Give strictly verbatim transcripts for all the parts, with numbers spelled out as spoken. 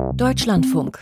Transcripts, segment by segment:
Deutschlandfunk.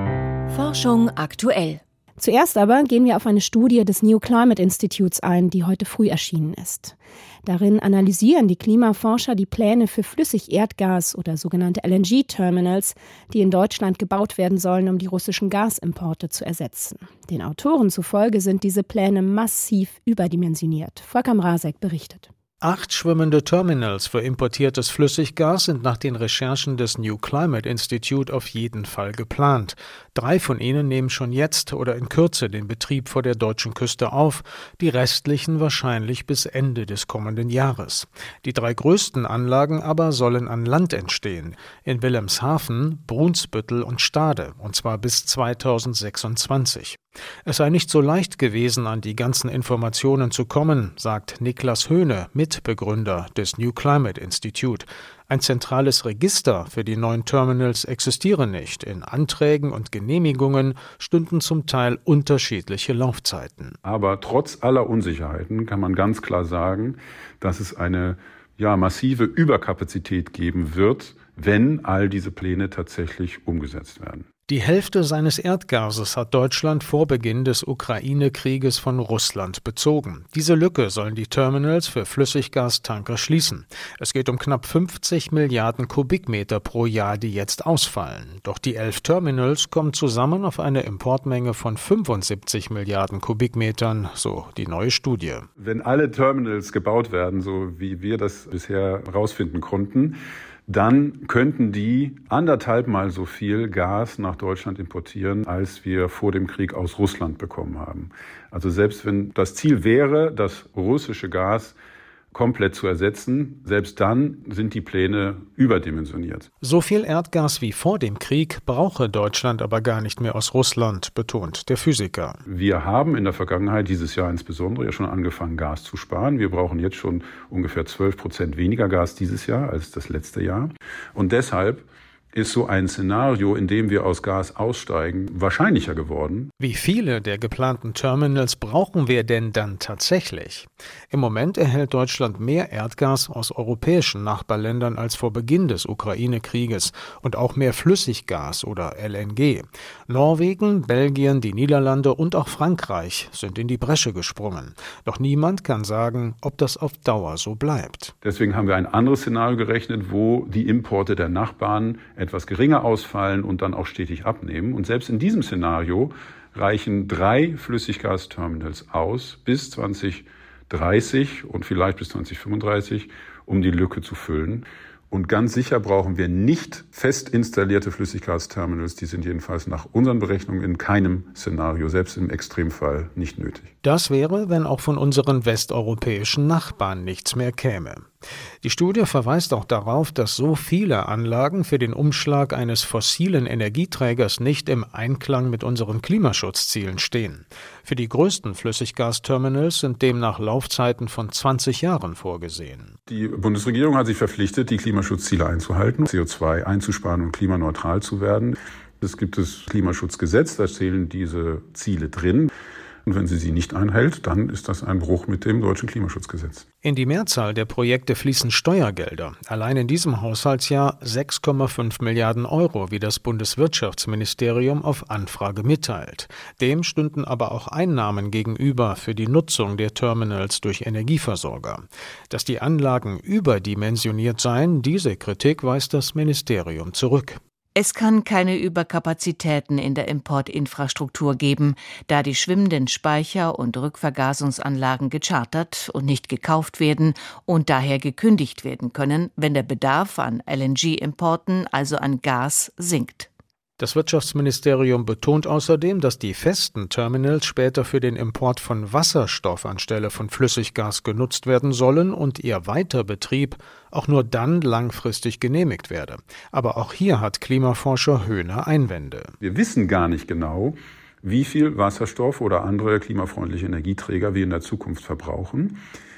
Forschung aktuell. Zuerst aber gehen wir auf eine Studie des New Climate Institutes ein, die heute früh erschienen ist. Darin analysieren die Klimaforscher die Pläne für Flüssigerdgas oder sogenannte L N G-Terminals, die in Deutschland gebaut werden sollen, um die russischen Gasimporte zu ersetzen. Den Autoren zufolge sind diese Pläne massiv überdimensioniert. Volker Mrazek berichtet. Acht schwimmende Terminals für importiertes Flüssiggas sind nach den Recherchen des New Climate Institute auf jeden Fall geplant. Drei von ihnen nehmen schon jetzt oder in Kürze den Betrieb vor der deutschen Küste auf, die restlichen wahrscheinlich bis Ende des kommenden Jahres. Die drei größten Anlagen aber sollen an Land entstehen, in Wilhelmshaven, Brunsbüttel und Stade, und zwar bis zweitausendsechsundzwanzig. Es sei nicht so leicht gewesen, an die ganzen Informationen zu kommen, sagt Niklas Höhne, Mitbegründer des New Climate Institute. Ein zentrales Register für die neuen Terminals existiere nicht. In Anträgen und Genehmigungen stünden zum Teil unterschiedliche Laufzeiten. Aber trotz aller Unsicherheiten kann man ganz klar sagen, dass es eine ja, massive Überkapazität geben wird, wenn all diese Pläne tatsächlich umgesetzt werden. Die Hälfte seines Erdgases hat Deutschland vor Beginn des Ukraine-Krieges von Russland bezogen. Diese Lücke sollen die Terminals für Flüssiggastanker schließen. Es geht um knapp fünfzig Milliarden Kubikmeter pro Jahr, die jetzt ausfallen. Doch die elf Terminals kommen zusammen auf eine Importmenge von fünfundsiebzig Milliarden Kubikmetern, so die neue Studie. Wenn alle Terminals gebaut werden, so wie wir das bisher herausfinden konnten, dann könnten die anderthalb Mal so viel Gas nach Deutschland importieren, als wir vor dem Krieg aus Russland bekommen haben. Also selbst wenn das Ziel wäre, das russische Gas komplett zu ersetzen, selbst dann sind die Pläne überdimensioniert. So viel Erdgas wie vor dem Krieg brauche Deutschland aber gar nicht mehr aus Russland, betont der Physiker. Wir haben in der Vergangenheit, dieses Jahr insbesondere, ja schon angefangen, Gas zu sparen. Wir brauchen jetzt schon ungefähr zwölf Prozent weniger Gas dieses Jahr als das letzte Jahr. Und deshalb ist so ein Szenario, in dem wir aus Gas aussteigen, wahrscheinlicher geworden. Wie viele der geplanten Terminals brauchen wir denn dann tatsächlich? Im Moment erhält Deutschland mehr Erdgas aus europäischen Nachbarländern als vor Beginn des Ukraine-Krieges und auch mehr Flüssiggas oder L N G. Norwegen, Belgien, die Niederlande und auch Frankreich sind in die Bresche gesprungen. Doch niemand kann sagen, ob das auf Dauer so bleibt. Deswegen haben wir ein anderes Szenario gerechnet, wo die Importe der Nachbarn etwas geringer ausfallen und dann auch stetig abnehmen. Und selbst in diesem Szenario reichen drei Flüssiggasterminals aus bis zwanzig dreißig und vielleicht bis zwanzig fünfunddreißig, um die Lücke zu füllen. Und ganz sicher brauchen wir nicht fest installierte Flüssiggasterminals. Die sind jedenfalls nach unseren Berechnungen in keinem Szenario, selbst im Extremfall, nicht nötig. Das wäre, wenn auch von unseren westeuropäischen Nachbarn nichts mehr käme. Die Studie verweist auch darauf, dass so viele Anlagen für den Umschlag eines fossilen Energieträgers nicht im Einklang mit unseren Klimaschutzzielen stehen. Für die größten Flüssiggasterminals sind demnach Laufzeiten von zwanzig Jahren vorgesehen. Die Bundesregierung hat sich verpflichtet, die Klimaschutzziele einzuhalten, C O zwei einzusparen und klimaneutral zu werden. Es gibt das Klimaschutzgesetz, da zählen diese Ziele drin. Und wenn sie sie nicht einhält, dann ist das ein Bruch mit dem deutschen Klimaschutzgesetz. In die Mehrzahl der Projekte fließen Steuergelder. Allein in diesem Haushaltsjahr sechs Komma fünf Milliarden Euro, wie das Bundeswirtschaftsministerium auf Anfrage mitteilt. Dem stünden aber auch Einnahmen gegenüber für die Nutzung der Terminals durch Energieversorger. Dass die Anlagen überdimensioniert seien, diese Kritik weist das Ministerium zurück. Es kann keine Überkapazitäten in der Importinfrastruktur geben, da die schwimmenden Speicher- und Rückvergasungsanlagen gechartert und nicht gekauft werden und daher gekündigt werden können, wenn der Bedarf an L N G-Importen, also an Gas, sinkt. Das Wirtschaftsministerium betont außerdem, dass die festen Terminals später für den Import von Wasserstoff anstelle von Flüssiggas genutzt werden sollen und ihr Weiterbetrieb auch nur dann langfristig genehmigt werde. Aber auch hier hat Klimaforscher Höhne Einwände. Wir wissen gar nicht genau, wie viel Wasserstoff oder andere klimafreundliche Energieträger wir in der Zukunft verbrauchen.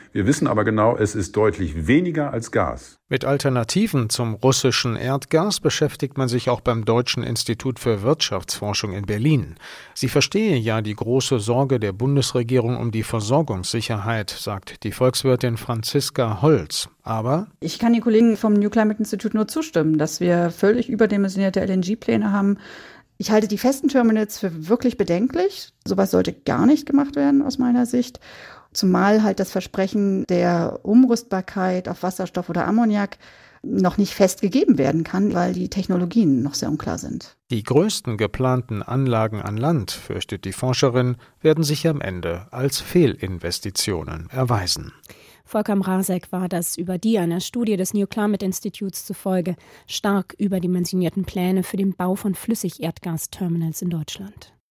Wir wissen aber genau, es ist deutlich weniger als Gas. Mit Alternativen zum russischen Erdgas beschäftigt man sich auch beim Deutschen Institut für Wirtschaftsforschung in Berlin. Sie verstehe ja die große Sorge der Bundesregierung um die Versorgungssicherheit, sagt die Volkswirtin Franziska Holz. Aber ich kann den Kollegen vom New Climate Institute nur zustimmen, dass wir völlig überdimensionierte L N G-Pläne haben. Ich halte die festen Terminals für wirklich bedenklich. Sowas sollte gar nicht gemacht werden aus meiner Sicht. Zumal halt das Versprechen der Umrüstbarkeit auf Wasserstoff oder Ammoniak noch nicht festgegeben werden kann, weil die Technologien noch sehr unklar sind. Die größten geplanten Anlagen an Land, fürchtet die Forscherin, werden sich am Ende als Fehlinvestitionen erweisen. Volker Mrazek war das über die einer Studie des New Climate Institutes zufolge stark überdimensionierten Pläne für den Bau von Flüssigerdgasterminals in Deutschland.